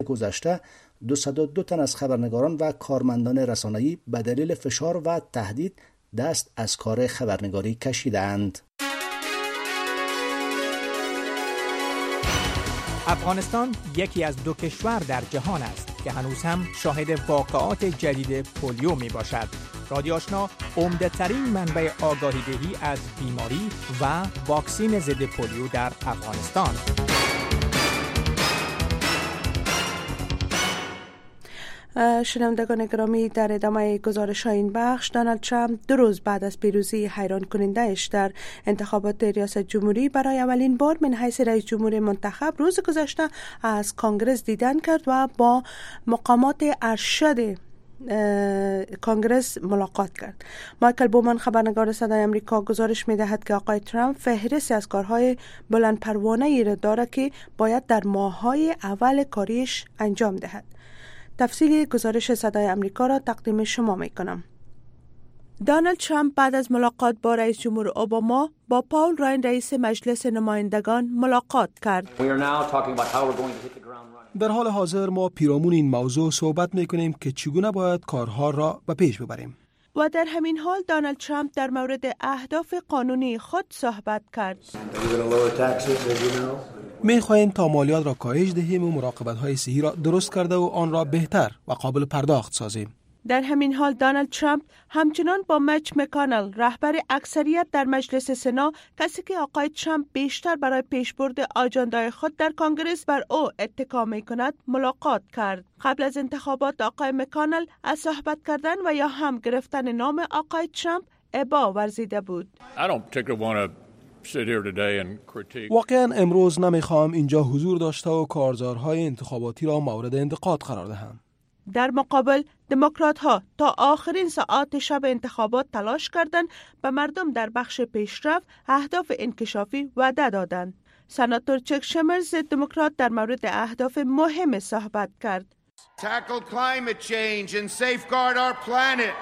گذشته 202 تن از خبرنگاران و کارمندان رسانه‌ای به دلیل فشار و تهدید دست از کار خبرنگاری کشیدند. افغانستان یکی از 2 کشور در جهان است که هنوز هم شاهد واقعات جدید پولیو می باشد. رادیو آشنا عمده ترین منبع آگاهی دهی از بیماری و واکسین ضد پولیو در افغانستان. شنوندگان گرامی، در ادامه گزارش این بخش، دونالد ترامپ 2 روز بعد از پیروزی حیران کننده اش در انتخابات ریاست جمهوری برای اولین بار من حیث رئیس جمهور منتخب روز گذشته از کانگرس دیدن کرد و با مقامات ارشد کانگرس ملاقات کرد. مایکل بومن، خبرنگار صدای آمریکا، گزارش می‌دهد که آقای ترامپ فهرست از کارهای بلند پروانه‌ای را دارد که باید در ماه‌های اول کاریش انجام دهد. تفصیل گزارش صدای آمریکا را تقدیم شما می‌کنم. دونالد ترامپ بعد از ملاقات با رئیس جمهور اوباما با پاول راین رئیس مجلس نمایندگان ملاقات کرد. در حال حاضر ما پیرامون این موضوع صحبت می‌کنیم که چگونه باید کارها را به پیش ببریم. و در همین حال دونالد ترامپ در مورد اهداف قانونی خود صحبت کرد. می‌خواهیم تا مالیات را کاهش دهیم و مراقبت‌های صحی را درست کرده و آن را بهتر و قابل پرداخت سازیم. در همین حال دونالد ترامپ همچنان با میچ مکانل، رهبر اکثریت در مجلس سنا، کسی که آقای ترامپ بیشتر برای پیشبرد آجندای خود در کانگرس بر او اتکا می‌کند، ملاقات کرد. قبل از انتخابات آقای مکانل از صحبت کردن و یا هم گرفتن نام آقای ترامپ ابا ورزیده بود. واقعا امروز نمیخوام اینجا حضور داشته و کارزارهای انتخاباتی را مورد انتقاد قرار دهم. در مقابل دموکرات ها تا آخرین ساعات شب انتخابات تلاش کردند و مردم در بخش پیشرفت اهداف انکشافی وعده دادند. سناتور چک شمرز دموکرات در مورد اهداف مهم صحبت کرد. Tackle climate change and safeguard our planet.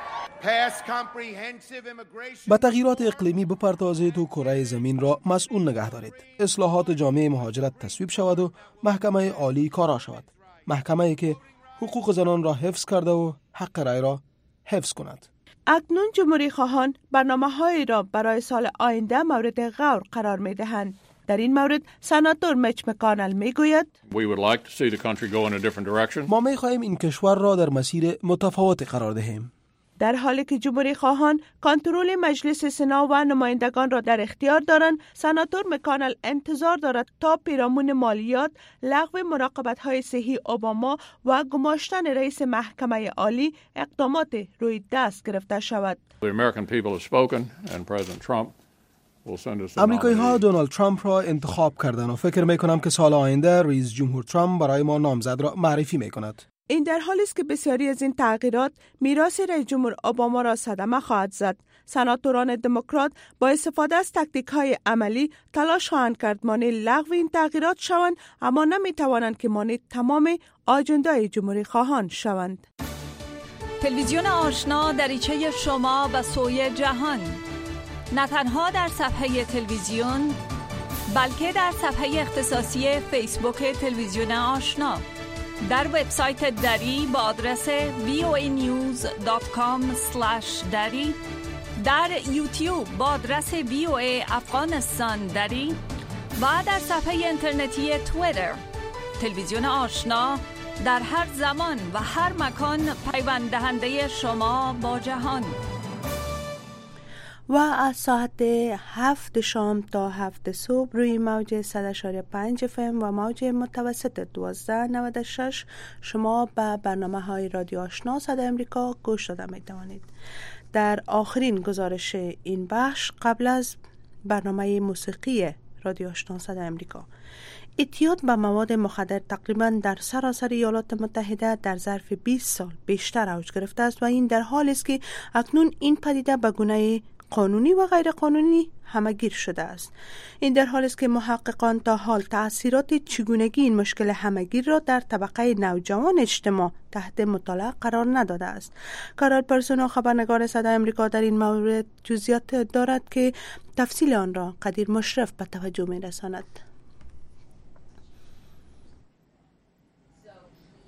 به تغییرات اقلیمی بپردازید و کره زمین را مسئول نگه دارید. اصلاحات جامعه مهاجرت تصویب شود و محکمه عالی کارا شود. محکمه‌ای که حقوق زنان را حفظ کرده و حق رای را حفظ کند. اکنون جمهوری خواهان برنامه‌هایی را برای سال آینده مورد غور قرار می‌دهند. در این مورد سناتور میچ مکانل میگوید ما می‌خواهیم این کشور را در مسیر متفاوتی قرار دهیم. در حالی که جمهوری خواهان کنترل مجلس سنا و نمایندگان را در اختیار دارند، سناتور مکانل انتظار دارد تا پیرامون مالیات، لغو مراقبت‌های صحی اوباما و گماشتن رئیس محکمه عالی اقدامات روی دست گرفته شود. امریکایی‌ها دونالد ترامپ را انتخاب کردند و فکر می‌کنم که سال آینده رئیس جمهور ترامپ برای ما نامزد را معرفی می‌کند. این در حالی است که بسیاری از این تغییرات میراث رئیس جمهور اوباما را صدمه خواهد زد. سناتوران دموکرات با استفاده از تاکتیک‌های عملی تلاش خواهند کرد مانع لغو این تغییرات شوند، اما نمی‌توانند که مانع تمام آجندای جمهوری خواهان شوند. تلویزیون آشنا دریچه شما به سوی جهان، نه تنها در صفحه تلویزیون بلکه در صفحه اختصاصی فیسبوک تلویزیون آشنا، در وبسایت دری با آدرس voanews.com/dari، در یوتیوب با آدرس VOA افغانستان دری و در صفحه اینترنتی توییتر. تلویزیون آشنا در هر زمان و هر مکان پیوند دهنده شما با جهان. و از ساعت 7 شام تا 7 صبح روی موج 100.5 FM و موج متوسط 1296 شما به برنامه های رادیو آشنا صدای آمریکا گوش داده می توانید. در آخرین گزارش این بخش قبل از برنامه موسیقی رادیو آشنا صدای آمریکا، اعتیاد به مواد مخدر تقریبا در سراسر ایالات متحده در ظرف 20 سال بیشتر اوج گرفته است و این در حالی است که اکنون این پدیده به گونه قانونی و غیر قانونی همگیر شده است. این در حالی است که محققان تا حال تأثیرات چگونگی این مشکل همگیر را در طبقه نوجوان اجتماع تحت مطالعه قرار نداده است. کارل پرسون، خبرنگار صدای آمریکا، در این مورد جزئیات دارد که تفصیل آن را قدیر مشرف به توجه می‌رساند.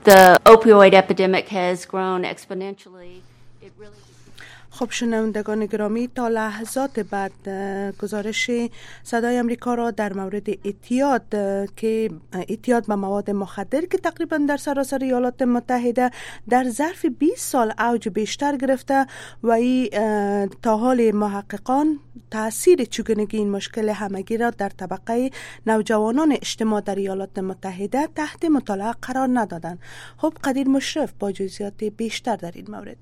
The opioid epidemic has grown exponentially. It really خب شنوندگان گرامی، تا لحظات بعد گزارش صدای امریکا را در مورد اعتیاد به مواد مخدر که تقریبا در سراسر ایالات متحده در ظرف 20 سال اوج بیشتر گرفته و این تا حال محققان تاثیر چگونگی این مشکل همگی را در طبقه نوجوانان اجتماع در ایالات متحده تحت مطالعه قرار ندادند. خب قدیر مشرف با جزئیات بیشتر در این مورد.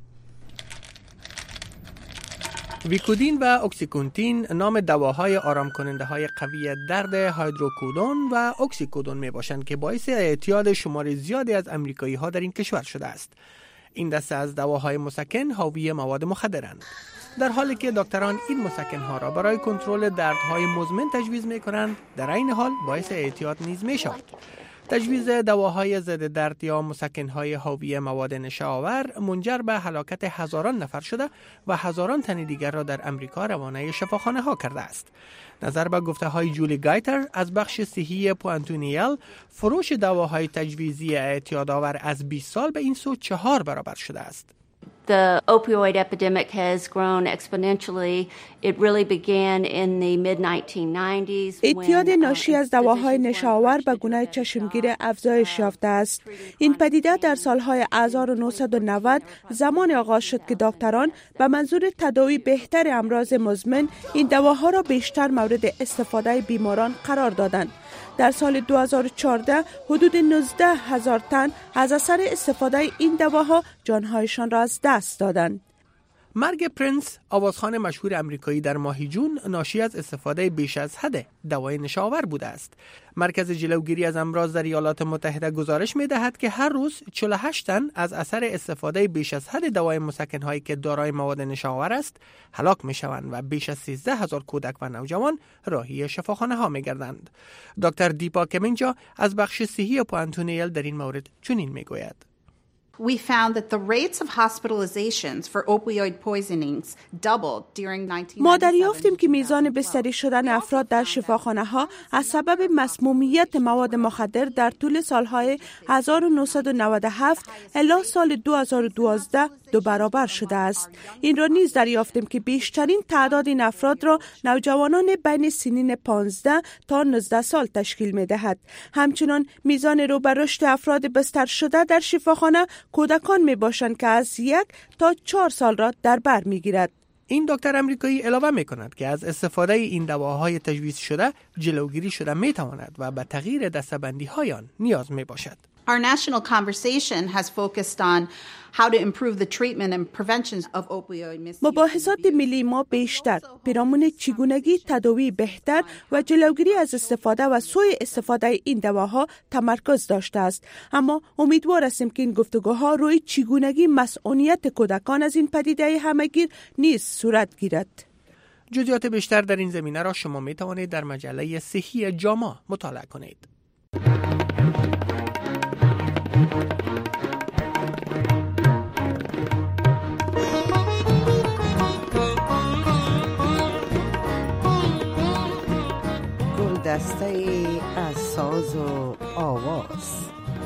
ویکودین و اکسیکونتین نام دواهای آرام کننده های قوی درد هیدروکودون و اکسیکودون می باشند که باعث اعتیاد شمار زیادی از امریکایی ها در این کشور شده است. این دسته از دواهای مسکن حاوی مواد مخدرند. در حالی که دکتران این مسکن ها را برای کنترل دردهای مزمن تجویز می کنند، در عین حال باعث اعتیاد نیز می شود. تجویز دواهای ضد درد یا مسکن‌های حاوی مواد نشه‌آور منجر به هلاکت هزاران نفر شده و هزاران تن دیگر را در امریکا روانه شفاخانه‌ها کرده است. نظر به گفته‌های جولی گایتر از بخش صحی پوانتونیل، فروش دواهای تجویزی اعتیادآور از 20 سال به این سو 4 برابر شده است. The opioid epidemic has grown exponentially. It really began in the mid-1990s. اعتیاد ناشی از دواهای نشه‌آور به گونه چشمگیر افزایش یافته است. این پدیده در سالهای 1990 زمان آغاز شد که دکتران به منظور تداوی بهتر امراض مزمن این دواها را بیشتر مورد استفاده بیماران قرار دادند. در سال 2014 حدود 19,000 تن از اثر استفاده این دواها جانهایشان را از دست دادند. مرگ پرنس، آوازخوان مشهور امریکایی، در ماه جون ناشی از استفاده بیش از حد دوای نشه‌آور بوده است. مرکز جلوگیری از امراض در ایالات متحده گزارش می‌دهد که هر روز 48 تن از اثر استفاده بیش از حد دوای مسکن‌هایی که دارای مواد نشه‌آور است هلاک می‌شوند و بیش از 13,000 کودک و نوجوان راهی شفاخانه‌ها می‌گردند. دکتر دیپا کمینجا از بخش صحی پوانتونیل در این مورد چنین می‌گوید: We found that the rates of hospitalizations for opioid poisonings doubled during 1997. ما دریافتیم که میزان بستری شدن افراد در شفاخانه‌ها از سبب مسمومیت مواد مخدر در طول سالهای 1997 الی سال 2012 دو برابر شده است. این را نیز دریافتیم که بیشترین تعداد این افراد را نوجوانان بین سنین 15 تا 19 سال تشکیل می‌دهد. همچنین میزان رو به رشد افراد بستر شده در شفاخانه کودکان میباشند که از 1 تا 4 سال را در بر میگیرد. این دکتر امریکایی علاوه میکند که از استفاده این دواهای تجویز شده جلوگیری شده میتواند و به تغییر دسته‌بندی های آن نیاز میباشد. Our national conversation has focused on how to improve the treatment and prevention of opioid misuse. مباحثات ملی ما بیشتر پیرامون چگونگی تداوی بهتر و جلوگیری از استفاده و سوء استفاده این دواها تمرکز داشته است. اما امیدوار هستیم که این گفتگوها روی چگونگی مسئولیت کودکان از این پدیده همه‌گیر نیز صورت گیرد. جزئیات بیشتر در این زمینه را شما می توانید در مجله صحی جاما مطالعه کنید. دسته از ساز و آواز.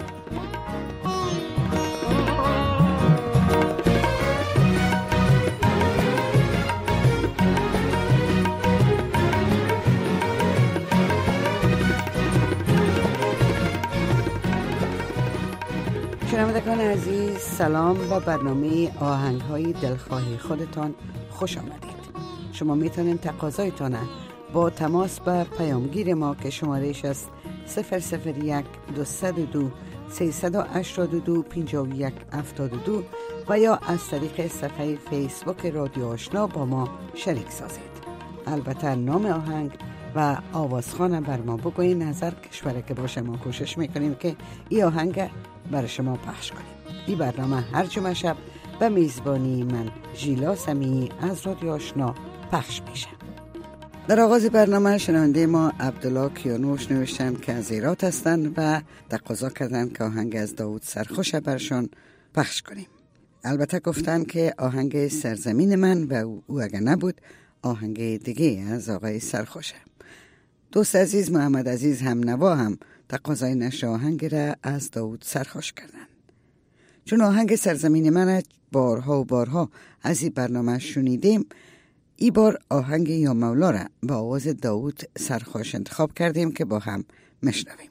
شنوندگان عزیز، سلام و برنامه آهنگ‌های دلخواه خودتان خوش آمدید. شما میتونید تقاضایتان با تماس به پیامگیر ما که شمارش است 001 202 382 51 72 و یا از طریق صفحه فیسبوک رادیو آشنا با ما شریک سازید. البته نام آهنگ و آوازخوان بر ما بگوین، نظر کشوره که باشه. ما کوشش میکنیم که این آهنگ برای شما پخش کنیم. این برنامه هر جمعه شب به میزبانی من ژیلا سمیعی از رادیو آشنا پخش میشه. در آغاز برنامه شنونده ما عبدالله کیانوش نوشتن که از ایرات هستند و تقاضا کردن که آهنگ از داوود سرخوش برشان پخش کنیم. البته گفتن که آهنگ سرزمین من و او اگر نبود آهنگ دیگه از آقای سرخوشه. دوست عزیز محمد عزیز هم نوا هم تقاضای نشر آهنگ را از داوود سرخوش کردند. چون آهنگ سرزمین من بارها و بارها از این برنامه شنیدیم، این بار آهنگ یا مولا را با آواز داوود سرخوش انتخاب کردیم که با هم مشنویم.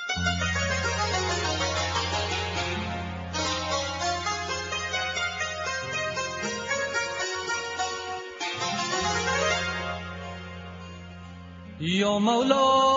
یا مولا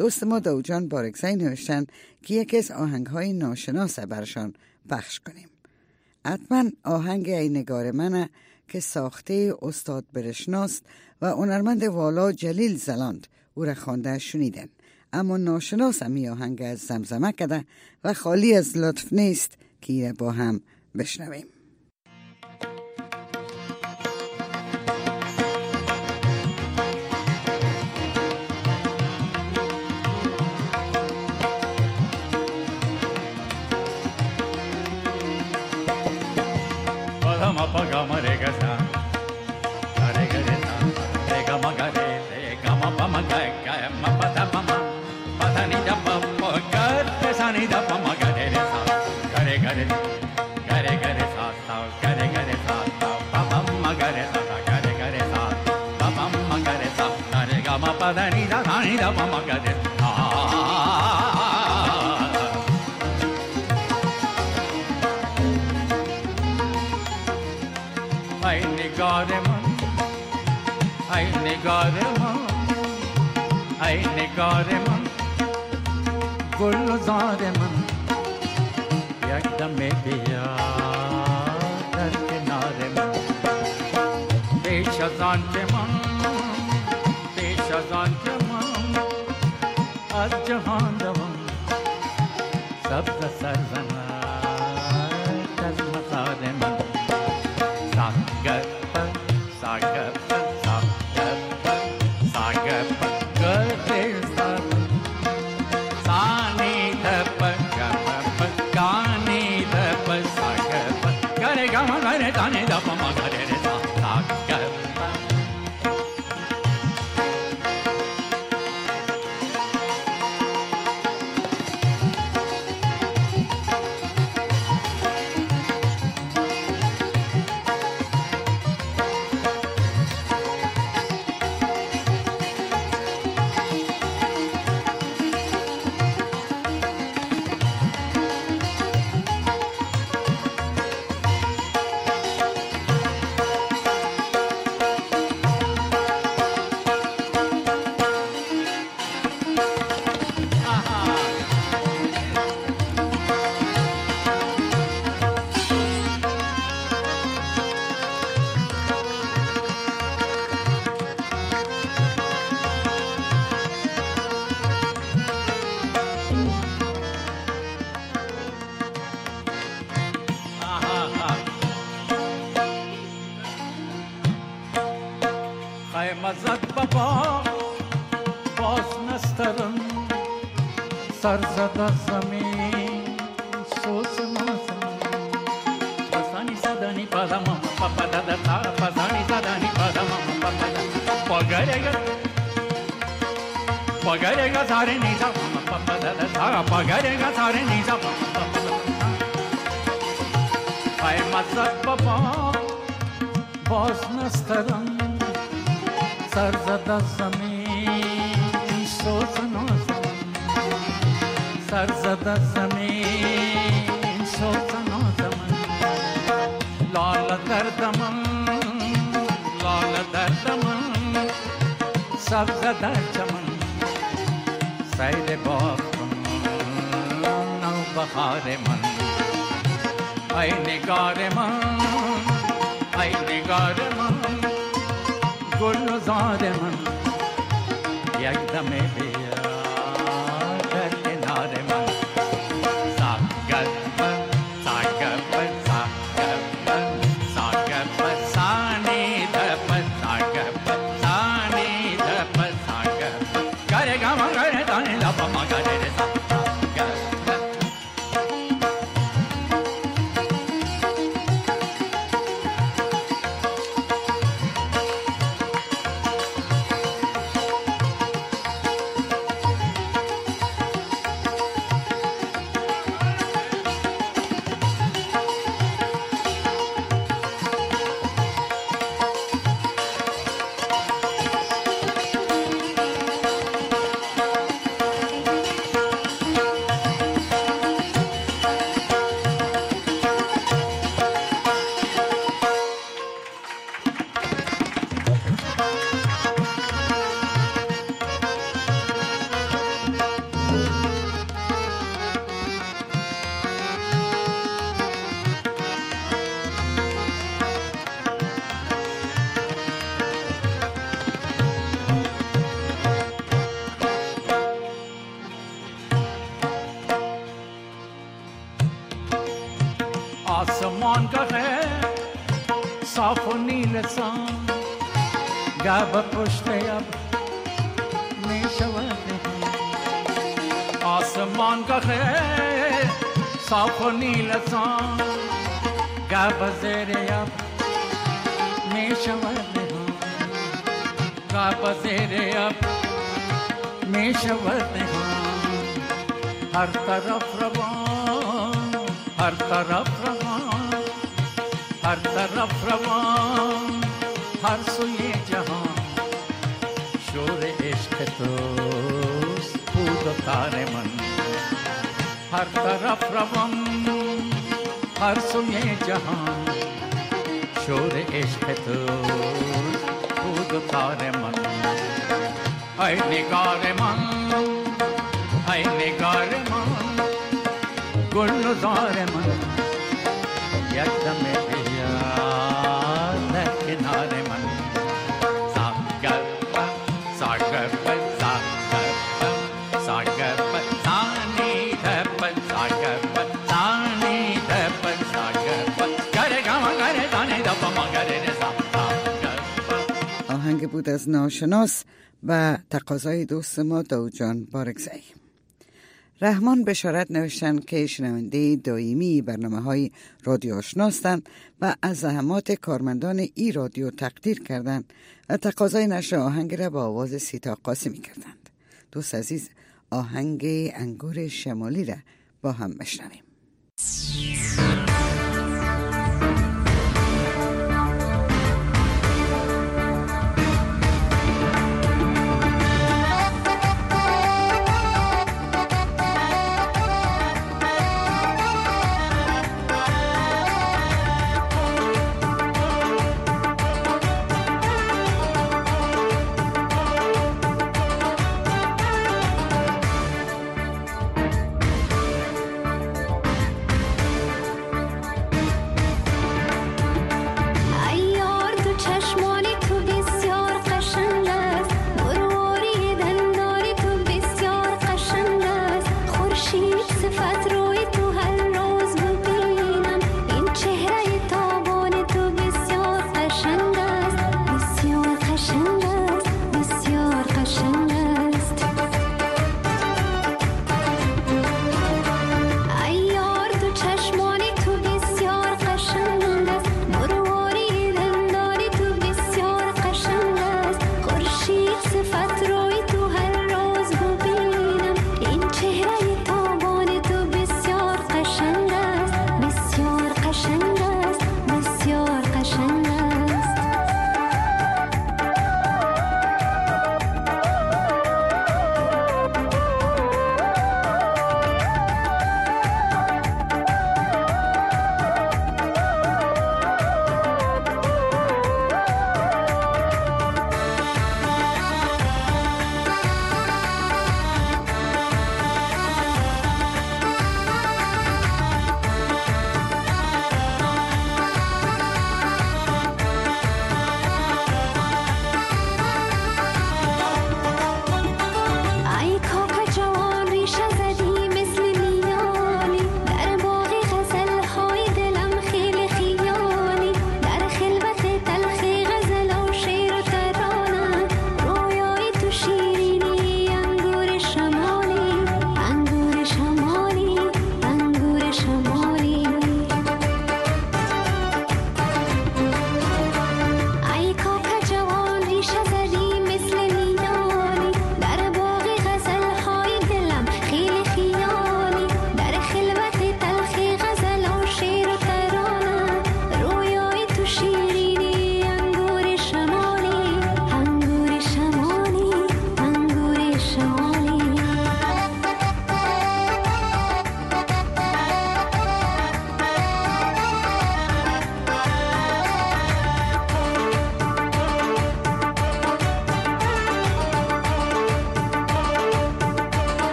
دوست ما داوجان بارکزی نوشتن که یکی از آهنگ‌های ناشناس برشان پخش کنیم. حتما آهنگ ای نگار منه که ساخته استاد برشناست و هنرمند والا جلیل زلاند او را خوانده شنیدن، اما ناشناس می آهنگ از زمزمه کده و خالی از لطف نیست که با هم بشنویم. ای نگار من گلزار من یک دم بیا در کنار من پیش از آن که من از جهان روم سبز سرزنت از مزار من سرزده زمین سوز نازم پسانی زدانی پدم پاپا دادا پسانی زدانی پدم پاپا پاگرگا ساره نیزم پاپا دادا پاگرگا ساره نیزم ای مزد بابا باز نسترم سرزده زمین سوز نازم سرزده زمین سوز نازم لال دردم سبز در چمن سید باغ نو بهار من ای نگار من گلزار من یک دم بیا در کنار من صاف و نیل سان گب پشت اب می شود آسمان کا خیر صاف و نیل سان گب زیر اب می شود گب زیر اب می شود ہر طرف روان ہر طرف روان ہر طرف روان ہر سوی جہان شور عشق توست بود و تار من ہر طرف روان ہر سوی جہان شور عشق توست بود و تار من ای نگار من ای نگار من گلزار من یک دم بیار در کنار من ساگر پر ساگر پر ساگر پر ساگر پر سانی پر ساگر پر سانی پر ساگر پر گره گام گره دانه دپا مگره آهنگ بود از ناشناس و تقاضای دوست ما داود جان بارکزئی. رحمان بشارت نوشتن که شنونده دائمی برنامه‌های رادیو آشنا هستند و از زحمات کارمندان ای رادیو تقدیر کردند و تقاضای نشر آهنگ را با آواز سیتا قاسمی کردند. دوست عزیز، آهنگ انگور شمالی را با هم بشنویم.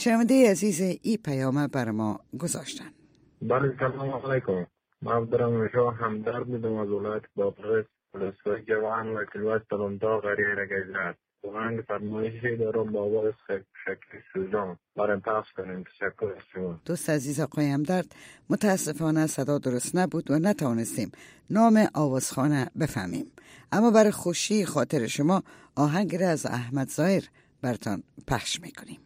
شنونده عزیز ای پیامه بر ما گذاشتن. بله سلام علیکم. من دارم شما همدرد میدم از ولایت بابرس پلسوی جوان و کلوات تلمتا غریه رگیزرد. وانگ فرمایشی دارم بابا شکل سوزان برای پخش کنیم. تشکر از شما. دوست عزیز آقای همدرد، متاسفانه صدا درست نبود و نتوانستیم نام آوازخانه بفهمیم، اما برای خوشی خاطر شما آهنگ را از احمد ظاهر براتان پخش میکنیم.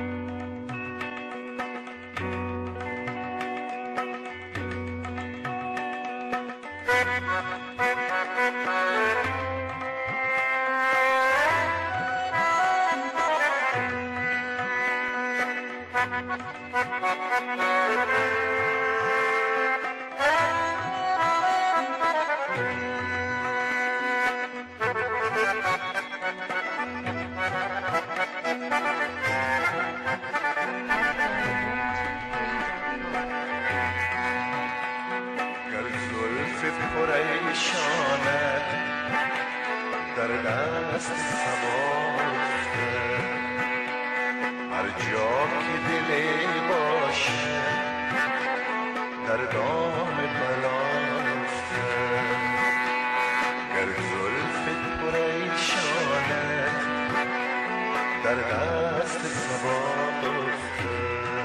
در دست سباخته هر جا که دلی باشه در دام بلافته گر زلفت پریشانه در دست سباخته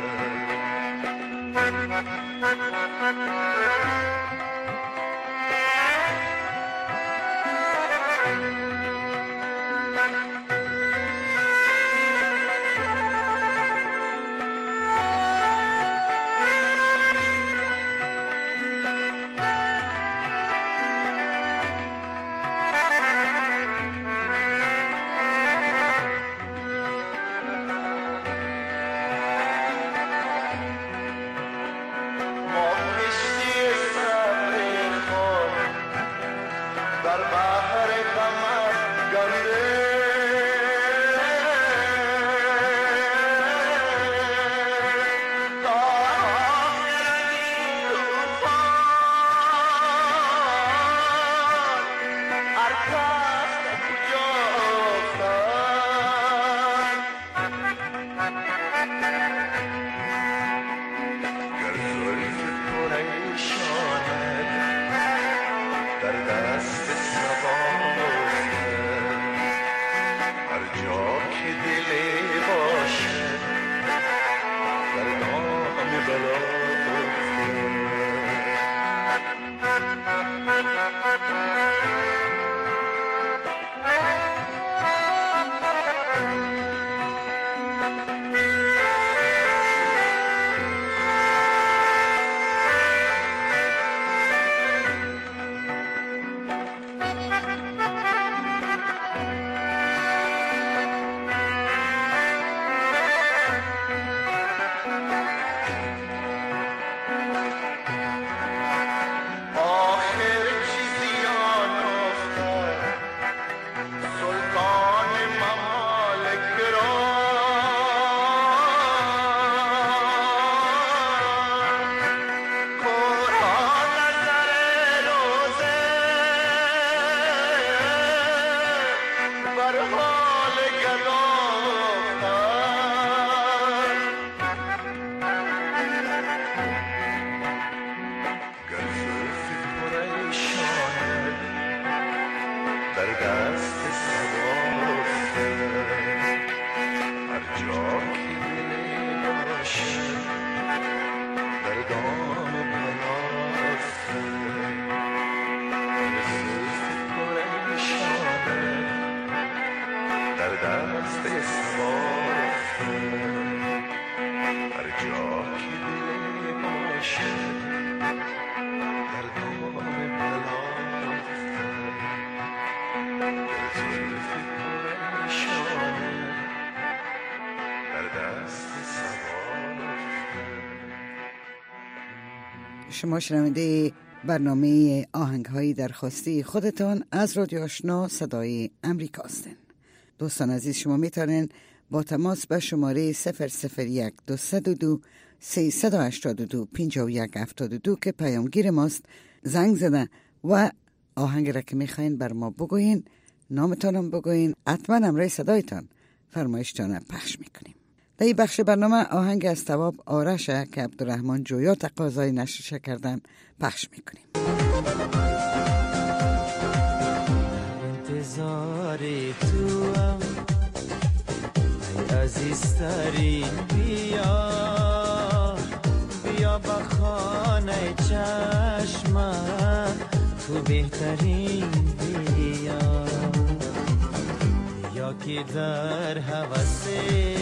شما شنونده برنامه آهنگ‌های درخواستی خودتان از رادیو آشنا صدای امریکا هستین. دوستان عزیز، شما میتونین با تماس به شماره 001 202 382 5172 که پیامگیر ماست زنگ زدن و آهنگ را که میخواین بر ما بگوین، نامتانم بگوین، حتما امرای صدایتان فرمایشتان پخش میکنیم. در این بخش برنامه آهنگ از تواب آرش که عبدالرحمن جویا تقاضای نشرش کردن پخش میکنیم. انتظار تو هم ای عزیزترین بیا بیا با خانه چشمم تو بهترین بیا یا که در حوثه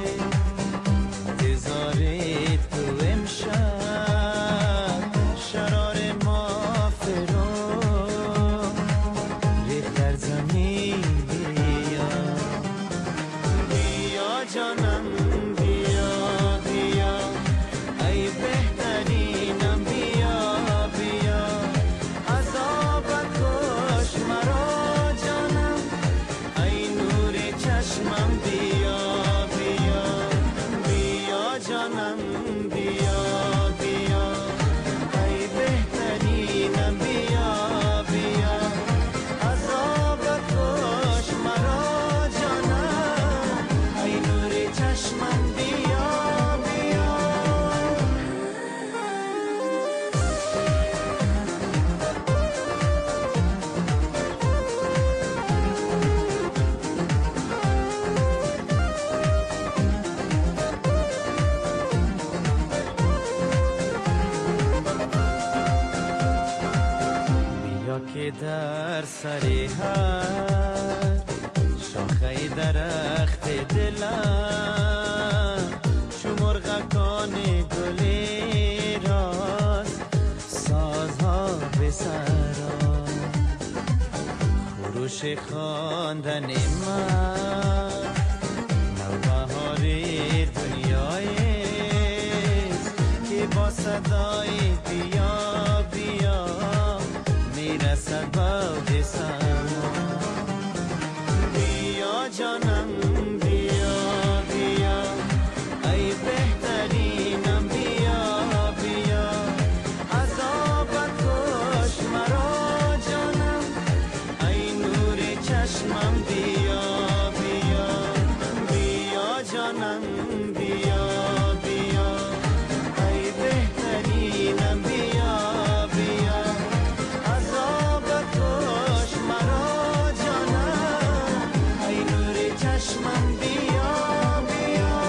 انتظار تو امشب شرار ما فرو ریخت در زمین بیا بیا جانم بیا بیا ای بهترینم بیا بیا عذابت کش مرا جانم ای نور چشمم بیا بیا بیا جانم بیا بیا ای بهترینم بیا بیا عذابت کش مرا جانم ای نور چشمم بیا بیا بیا که در سر هر شاخه درخت دلم چو مرغکان گلی راست سازها به سرا خروش خواندن من نوبهار دنیایست که با صدای بیا بیا میرسد باد سما بیا جانم بیا بیا ای بهترینم بیا بیا عذابت کش مرا جانم ای نور چشمم بیا بیا بیا جانم بیا بیا ای بهترینم بیا بیا عذابت کش مرا جانم ای نور چشمم بیا بیا.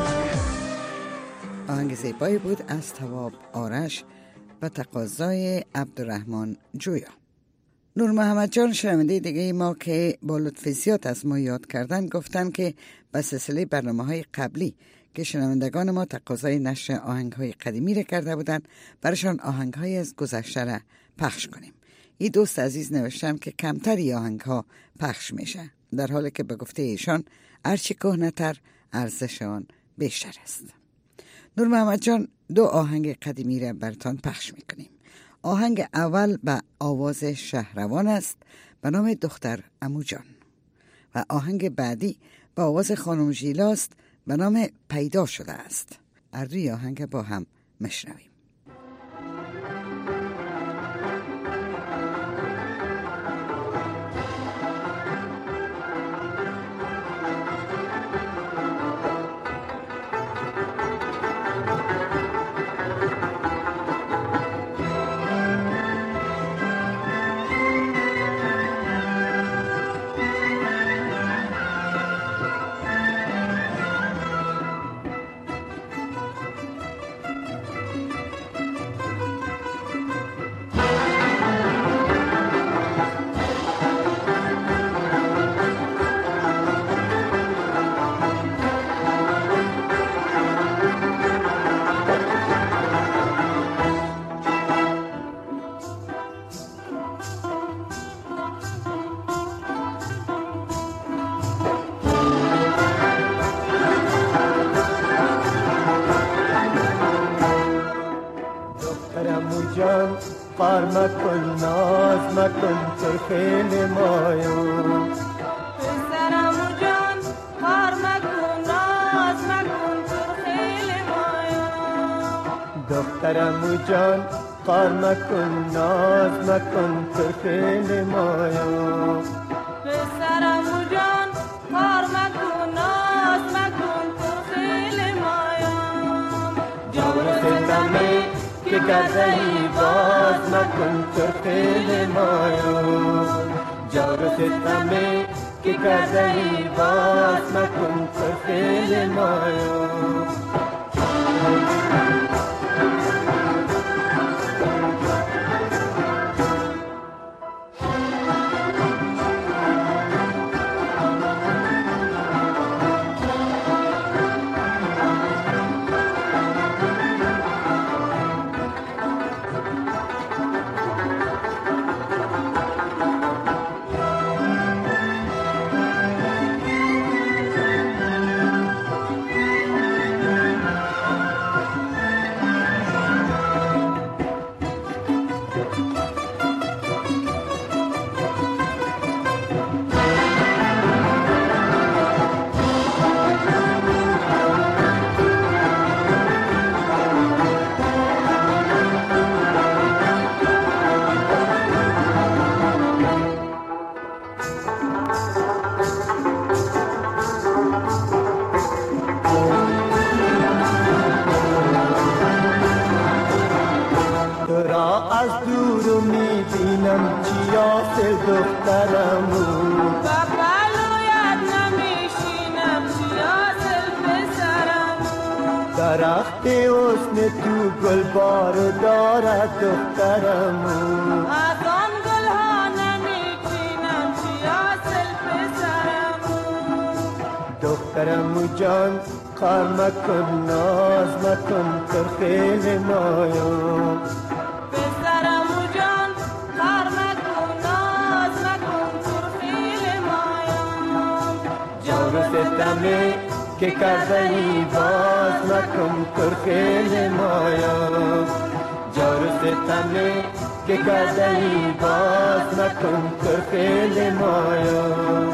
آهنگ زیبایی بود از تواب آرش و تقاضای عبدالرحمن جویا. نور محمد جان شنونده دیگه ما که با لطف زیاد از ما یاد کردن گفتن که به سلسله برنامه‌های قبلی که شنوندگان ما تقاضای نشر آهنگ‌های قدیمی را کرده بودند برشان آهنگ‌های از گذشته را پخش کنیم. این دوست عزیز نوشتن که کمتری آهنگ‌ها پخش میشه، در حالی که به گفته ایشان هرچی کهنه‌تر ارزش آن بیشتر است. نور محمد جان دو آهنگ قدیمی را براتان پخش میکنیم. آهنگ اول به آواز شهروان است به نام دختر عمو جان و آهنگ بعدی به آواز خانم ژیلا است به نام پیدا شده است. هر دوی آهنگ با هم مشنویم. پار مکن ناز مکن تو خیلی مایو پسرم جان پار مکن ناز مکن تو خیلی مایو دخترم جان پار مکن ناز مکن تو خیلی مایو پسرم جان پار مکن ناز مکن تو خیلی که کرده ای باز مکن ترخیل مایو جور و ستمه که کرده ای باز مکن ترخیل مایو درخت حسن تو گل بار دارد دخترمو از آن گل ها نمیچینم چیاسل پسرمو دخترمو جان کار مکن ناز مکن ترخیل مایم پسرمو جان کار مکن ناز مکن ترخیل مایم جور ستمه که کرده ای باز مکن ترخیل مایم جور ستمه که کرده ای باز مکن ترخیل مایم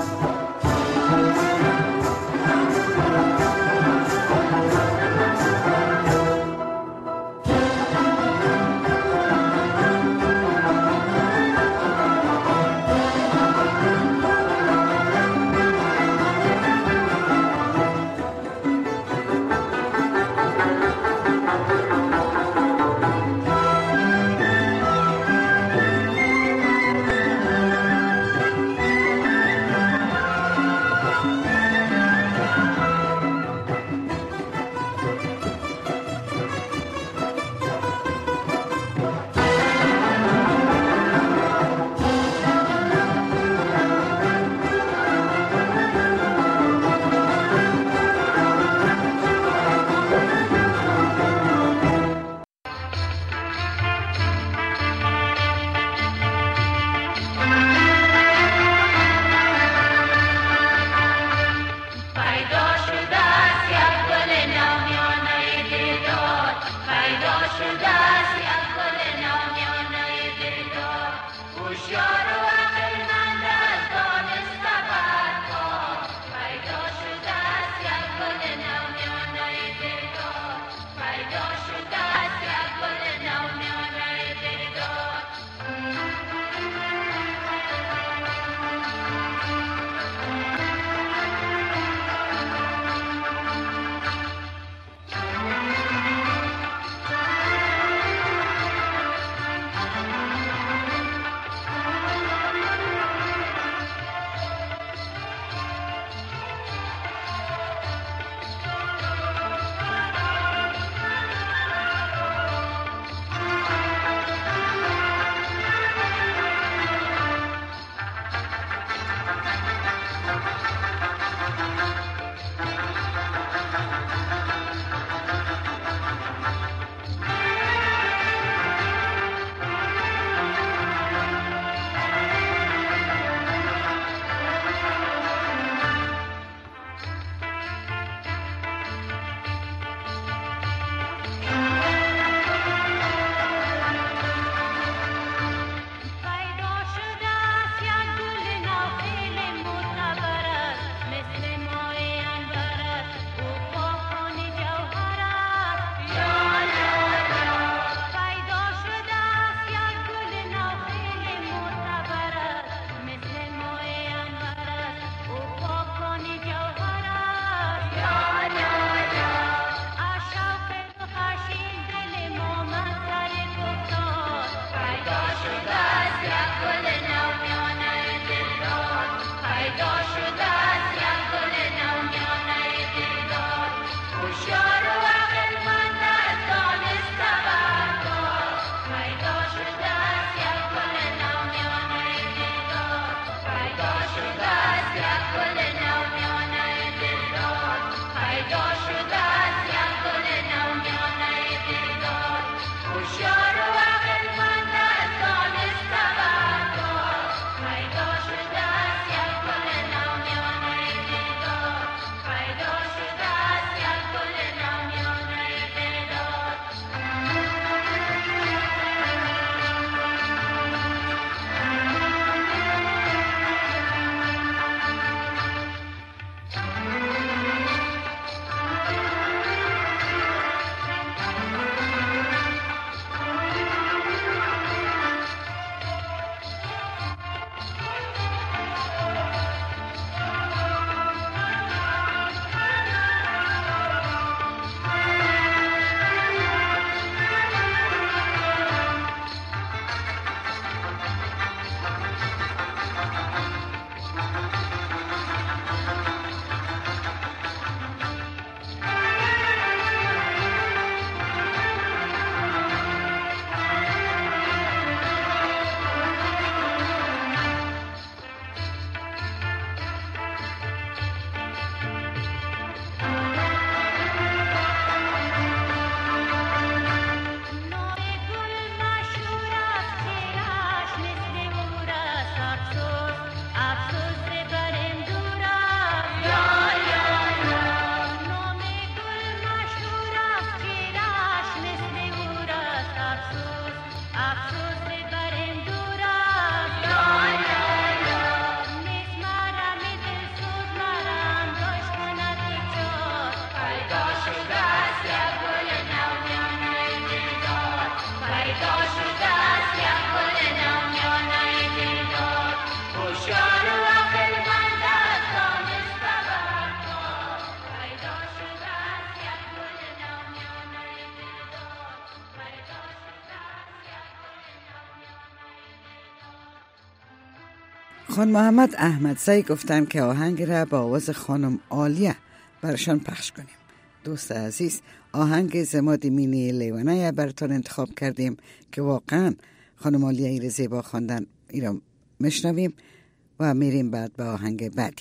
خان محمد احمدزی گفتن که آهنگ را با آواز خانم عالیه برشان پخش کنیم. دوست عزیز، آهنگ زماد مینی لیوانه براتون انتخاب کردیم که واقعا خانم عالیه ایر زیبا خواندن. ایرا مشنویم و میریم بعد به آهنگ بعدی.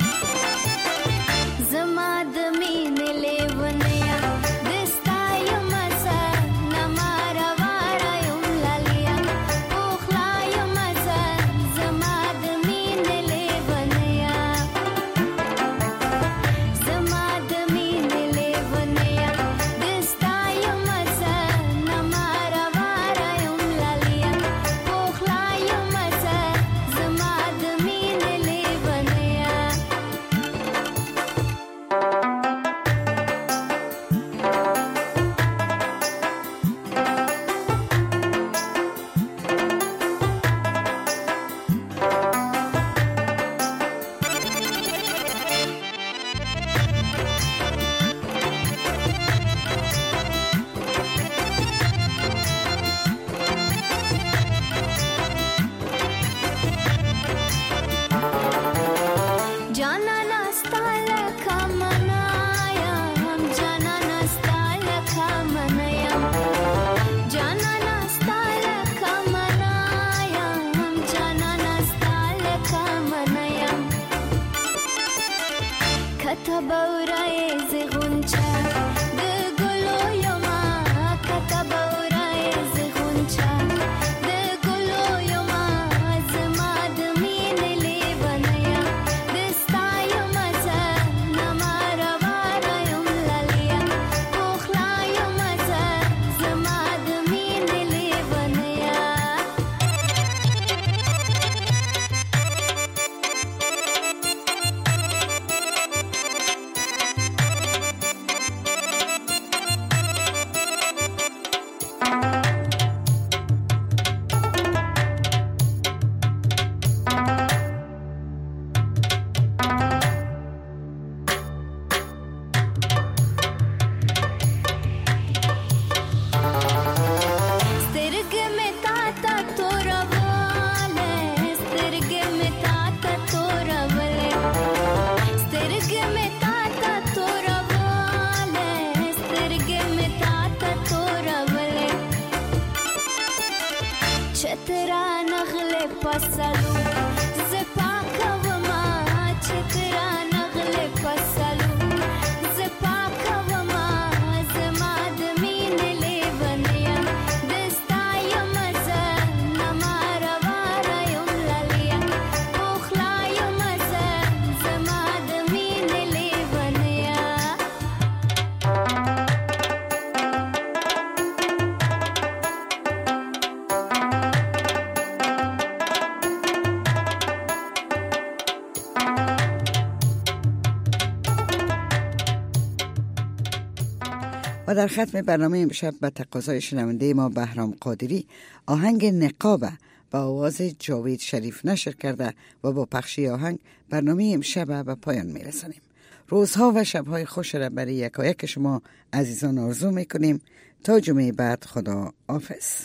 زما د مینې لیونیا دستا یم چترا نغل پسلو زپاکا وما چترا نغل پسلو زپاکا وما زماد مين لیونیا دستای مزه نمارا وارا یم لالیا اوخلا یم مزه زماد مين لیونیا و در ختم برنامه امشب به تقاضای شنونده ما بهرام قادری آهنگ نقابه با آواز جاوید شریف نشر کرده و با پخشی آهنگ برنامه امشب به پایان میرسانیم. روزها و شبهای خوش را برای یکایک شما عزیزان آرزو میکنیم. تا جمعه بعد خدا حافظ.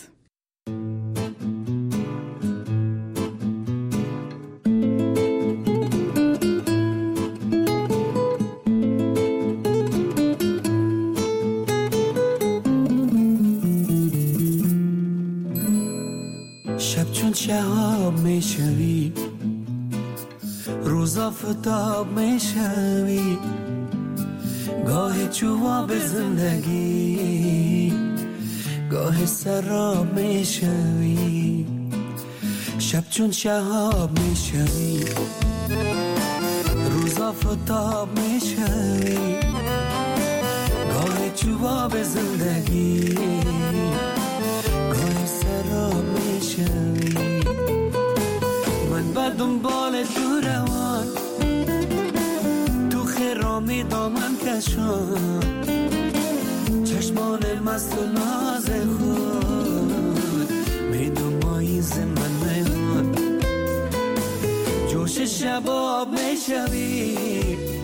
شب چون شهاب میشوی روزا فتاب میشوی گاه جواب زندگی گاه سراب میشوی شب چون شهاب میشوی روزا فتاب میشوی گاه جواب زندگی گاه سراب میشوی من بر دنبال تو روان تو خرامی دامن کشان چشمان مست و ناز خود میدومایی زمن میهان جوش شباب میشوی